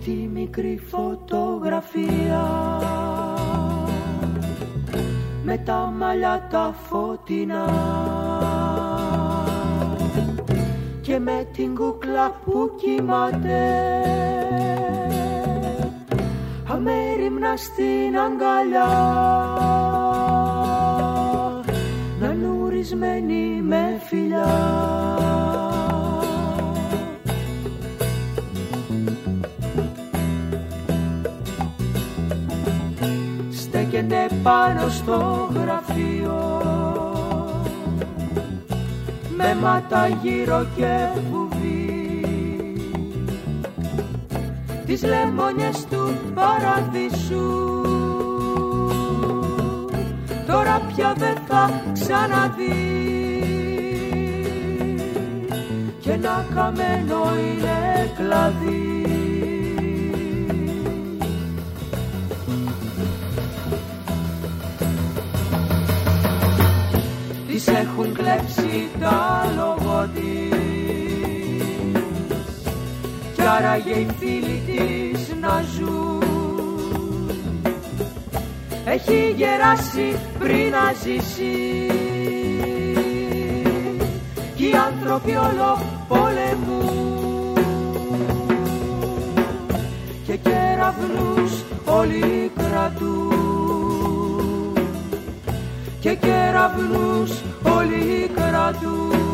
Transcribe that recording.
τη μικρή φωτογραφία με τα μαλλιά τα φωτεινά και με την κούκλα που κοιμάται αμέριμνα στην αγκαλιά, νανουρισμένη με φιλιά. Στέκεται πάνω στο γραφείο με μάτα γύρω και βουβή τις λεμόνιες του παραδείσου, τώρα πια δεν θα ξαναδεί και ένα καμένο είναι κλαδί. Της έχουν κλέψει τα λόγω της κι άραγε οι φίλοι της να ζουν. Έχει γεράσει πριν να ζήσει κι οι άνθρωποι όλο πολεμούν και κεραυνούς όλοι κρατούν και κεραυνούς όλοι κρατούν.